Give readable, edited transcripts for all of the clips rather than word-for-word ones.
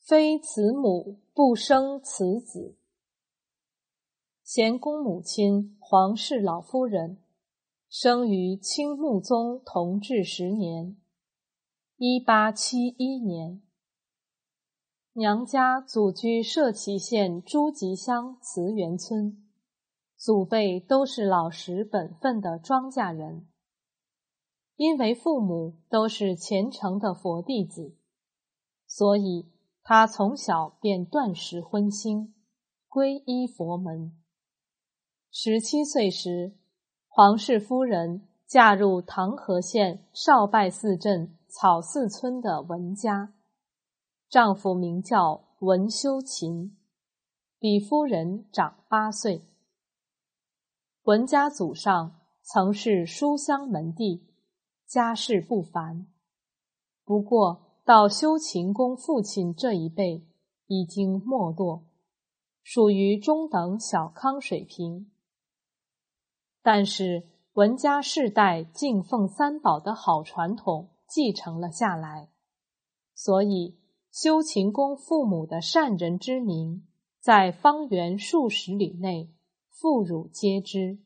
非慈母不生慈子。咸公母亲黄氏老夫人，生于清穆宗同治10年，1871年。娘家祖居社旗县诸集乡慈园村，祖辈都是老实本分的庄稼人。因为父母都是虔诚的佛弟子，所以他从小便断食荤腥，皈依佛门。17岁时，黄氏夫人嫁入唐河县少拜寺镇草寺村的文家，丈夫名叫文修勤，比夫人长8岁。文家祖上曾是书香门第，家世不凡，不过到修勤公父亲这一辈已经没落，属于中等小康水平。但是文家世代敬奉三宝的好传统继承了下来，所以修勤公父母的善人之名在方圆数十里内妇孺皆知。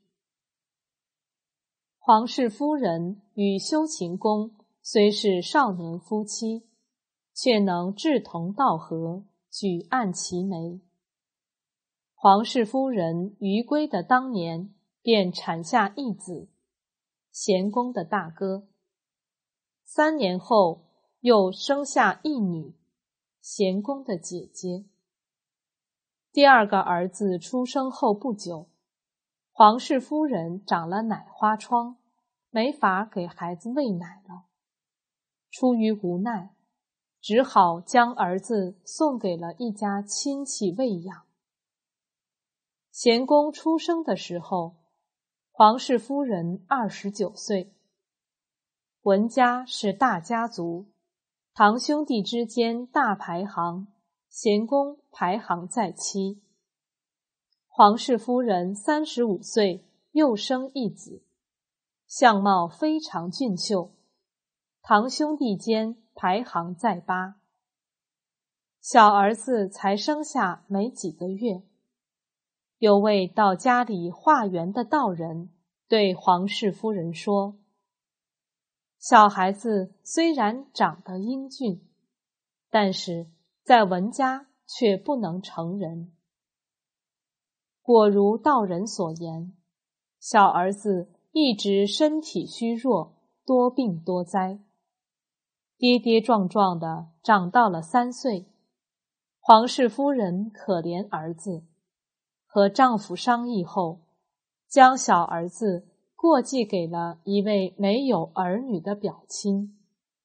黄氏夫人与修勤公虽是少年夫妻，却能志同道合，举案齐眉。黄氏夫人于归的当年便产下一子，咸公的大哥。3年后又生下一女，咸公的姐姐。第2个儿子出生后不久，黄氏夫人长了奶花疮，没法给孩子喂奶了。出于无奈，只好将儿子送给了一家亲戚喂养。咸公出生的时候，黄氏夫人29岁。文家是大家族，堂兄弟之间大排行，咸公排行在7。黄氏夫人35岁又生一子，相貌非常俊秀，堂兄弟间排行在8。小儿子才生下没几个月，有位到家里化缘的道人对黄氏夫人说，小孩子虽然长得英俊，但是在文家却不能成人。果如道人所言，小儿子一直身体虚弱，多病多灾，跌跌撞撞的长到了3岁。黄氏夫人可怜儿子，和丈夫商议后，将小儿子过继给了一位没有儿女的表亲。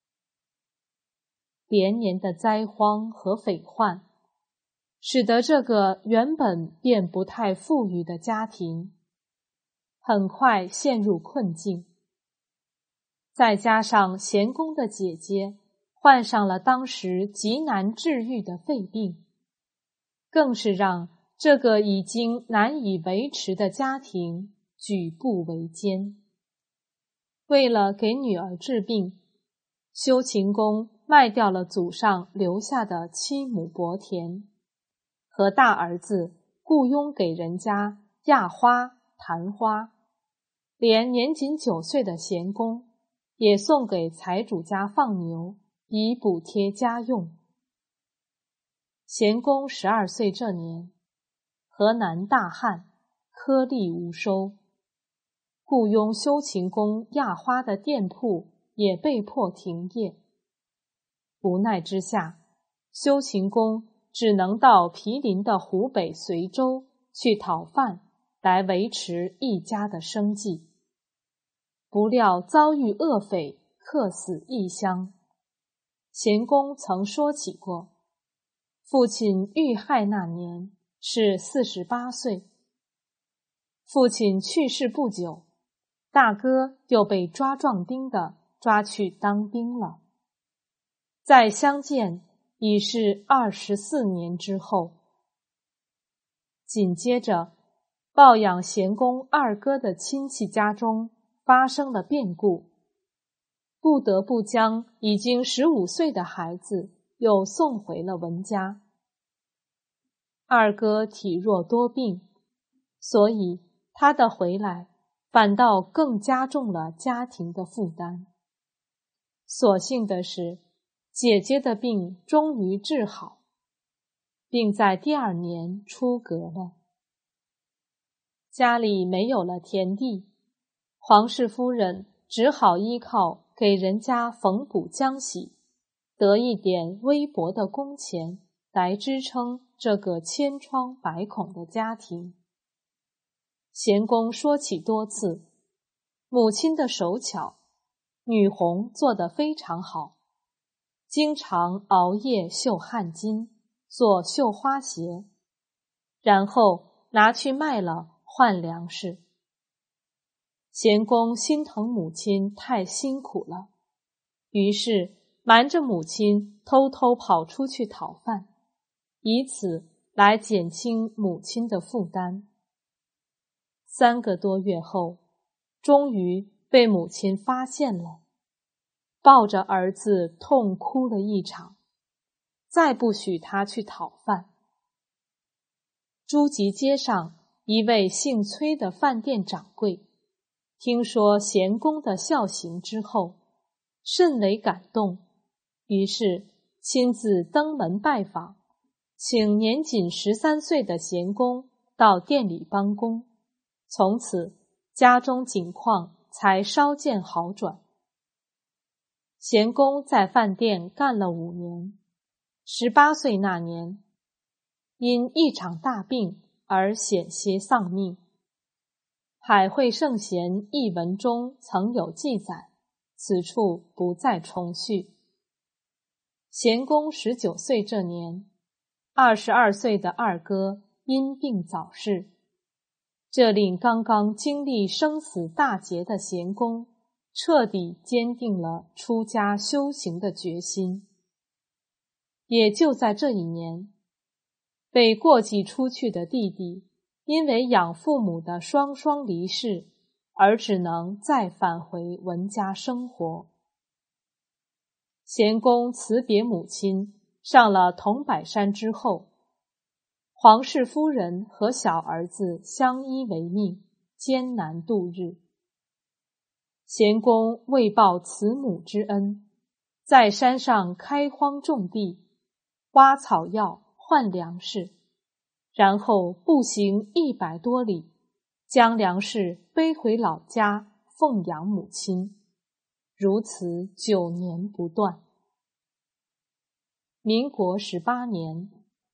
连年的灾荒和匪患，使得这个原本便不太富裕的家庭很快陷入困境。再加上咸公的姐姐患上了当时极难治愈的肺病，更是让这个已经难以维持的家庭举步维艰。为了给女儿治病，修勤公卖掉了祖上留下的7亩薄田，和大儿子雇佣给人家压花、弹花，连年仅9岁的咸公也送给财主家放牛，以补贴家用。咸公12岁这年，河南大旱，颗粒无收，雇佣修勤公压花的店铺也被迫停业。无奈之下，修勤公只能到毗邻的湖北随州去讨饭，来维持一家的生计。不料遭遇恶匪，客死异乡。咸公曾说起过，父亲遇害那年是48岁。父亲去世不久，大哥又被抓壮丁的抓去当兵了。再相见已是24年之后。紧接着，抱养咸公2哥的亲戚家中发生了变故，不得不将已经15岁的孩子又送回了文家。二哥体弱多病，所以他的回来反倒更加重了家庭的负担。所幸的是，姐姐的病终于治好，并在第2年出阁了。家里没有了田地，黄氏夫人只好依靠给人家缝补浆洗，得一点微薄的工钱来支撑这个千疮百孔的家庭。贤公说起多次，母亲的手巧，女红做得非常好，经常熬夜绣汗巾，做绣花鞋，然后拿去卖了换粮食。贤公心疼母亲太辛苦了，于是瞒着母亲偷偷跑出去讨饭，以此来减轻母亲的负担。3个多月后，终于被母亲发现了，抱着儿子痛哭了一场，再不许他去讨饭。诸集街上一位姓崔的饭店掌柜，听说贤公的孝行之后，甚为感动，于是亲自登门拜访，请年仅13岁的贤公到店里帮工，从此家中景况才稍见好转。贤公在饭店干了5年，18岁那年，因一场大病而险些丧命。海会圣贤一文中曾有记载，此处不再重叙。贤公19岁这年，22岁的二哥因病早逝，这令刚刚经历生死大劫的贤公彻底坚定了出家修行的决心。也就在这一年，被过继出去的弟弟因为养父母的双双离世，而只能再返回文家生活。贤公辞别母亲，上了桐柏山之后，黄氏夫人和小儿子相依为命，艰难度日。贤公为报慈母之恩，在山上开荒种地，挖草药换粮食，然后步行100多里，将粮食背回老家奉养母亲，如此9年不断。民国18年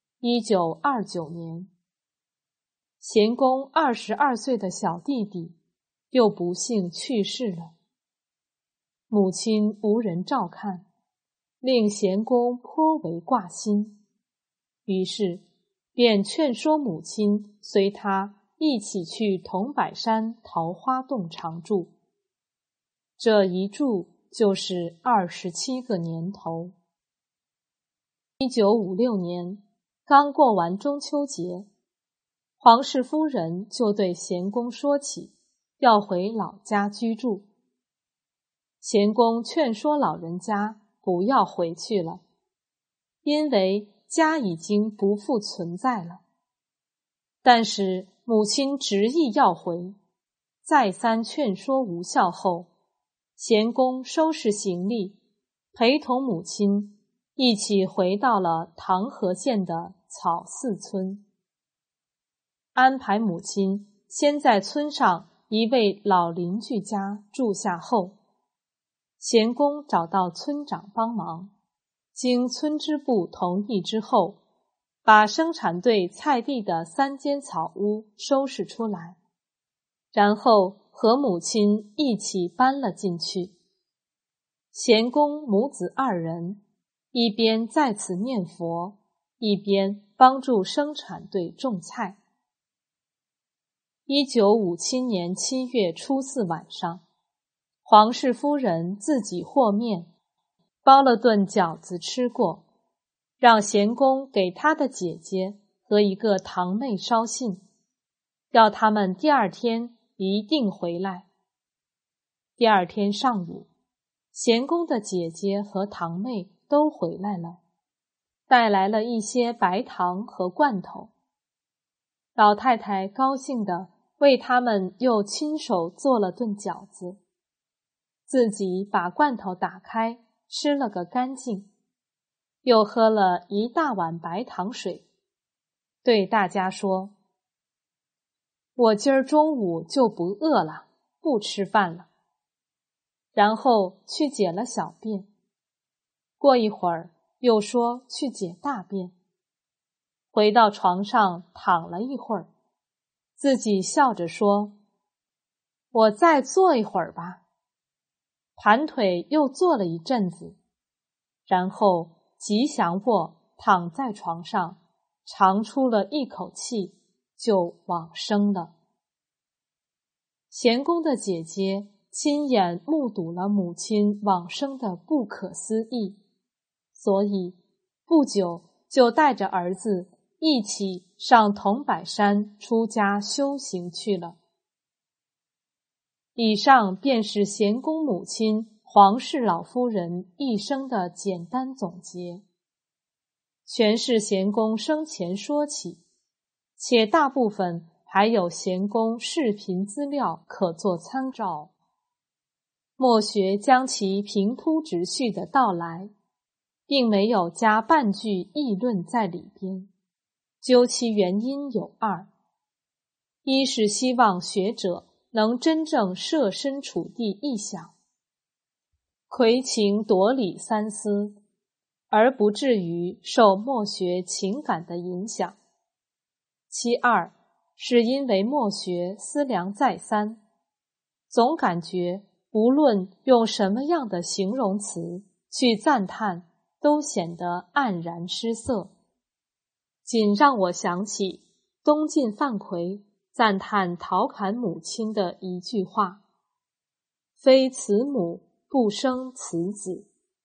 ，1929年，贤公22岁的小弟弟又不幸去世了。母亲无人照看，令贤公颇为挂心，于是便劝说母亲随他一起去桐柏山桃花洞常住。这一住就是27个年头。1956年，刚过完中秋节，黄氏夫人就对贤公说起要回老家居住。贤公劝说老人家不要回去了，因为家已经不复存在了。但是母亲执意要回，再三劝说无效后，贤公收拾行李，陪同母亲一起回到了唐河县的草寺村，安排母亲先在村上一位老邻居家住下后，贤公找到村长帮忙，经村支部同意之后，把生产队菜地的3间草屋收拾出来，然后和母亲一起搬了进去。贤公母子2人一边在此念佛，一边帮助生产队种菜。1957年7月初4晚上，黄氏夫人自己和面，包了顿饺子吃过，让贤公给他的姐姐和一个堂妹捎信，要他们第2天一定回来。第2天上午，贤公的姐姐和堂妹都回来了， 带来了一些白糖和罐头。老太太高兴地为他们又亲手做了顿饺子，自己把罐头打开吃了个干净，又喝了一大碗白糖水，对大家说：“我今儿中午就不饿了，不吃饭了。”然后去解了小便，过一会儿又说去解大便，回到床上躺了一会儿，自己笑着说：“我再坐一会儿吧。”盘腿又坐了一阵子，然后吉祥卧躺在床上，长出了一口气，就往生了。贤公的姐姐亲眼目睹了母亲往生的不可思议，所以不久就带着儿子一起上桐柏山出家修行去了。以上便是贤公母亲黄氏老夫人一生的简单总结，全是贤公生前说起，且大部分还有贤公视频资料可作参照。墨学将其平铺直叙的道来，并没有加半句议论在里边，究其原因有二：一是希望学者能真正设身处地一想，魁情夺理三思，而不至于受墨学情感的影响；其二是因为墨学思量再三，总感觉无论用什么样的形容词去赞叹，都显得黯然失色。仅让我想起东晋范逵赞叹陶侃母亲的一句话：“非慈母，不生此子。”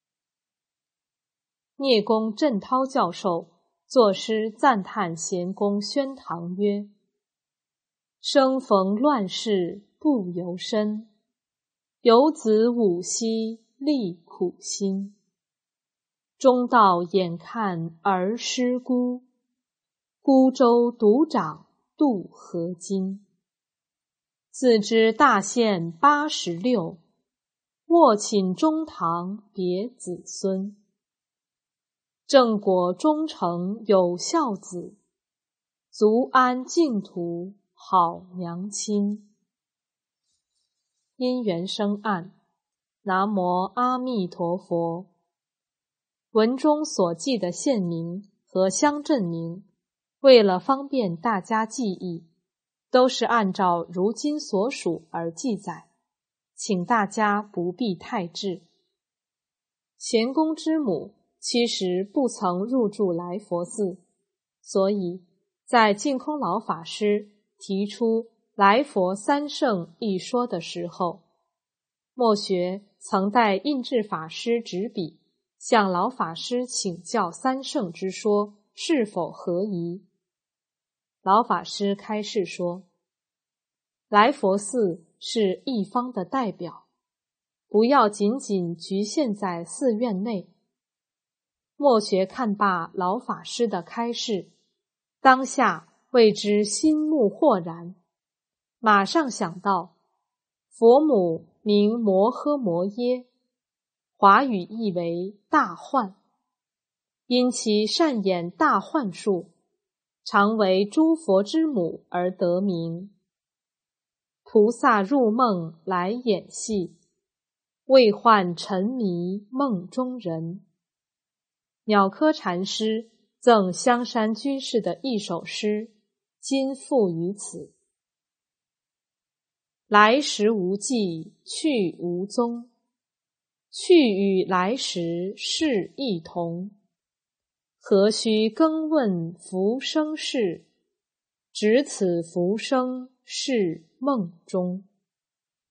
聂公振涛教授作诗赞叹贤公宣堂曰：“生逢乱世不由身，有子五息力苦心。中道眼看儿失孤，孤舟独掌渡河津。自知大限86，卧寝中堂别子孙。正果忠诚有孝子，足安净土好娘亲。”因缘生暗，南无阿弥陀佛。文中所记的县名和乡镇名，为了方便大家记忆，都是按照如今所属而记载，请大家不必太稚。贤公之母其实不曾入住来佛寺，所以在净空老法师提出来佛三圣一说的时候，墨学曾代印制法师执笔，向老法师请教三圣之说是否合宜。老法师开示说，来佛寺是一方的代表，不要仅仅局限在寺院内。墨学看罢老法师的开示，当下为之心目豁然，马上想到佛母名摩诃摩耶，华语译为大幻，因其善演大幻术，常为诸佛之母而得名。菩萨入梦来演戏，为患沉迷梦中人。鸟窠禅师赠香山居士的一首诗，今附于此：来时无迹，去无踪，去与来时是一同。何须更问浮生事，只此浮生是梦中。